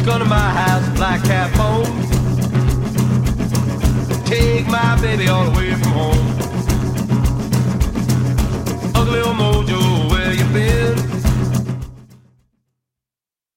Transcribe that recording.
Come to my house, black cat phone. Take my baby all the way from home.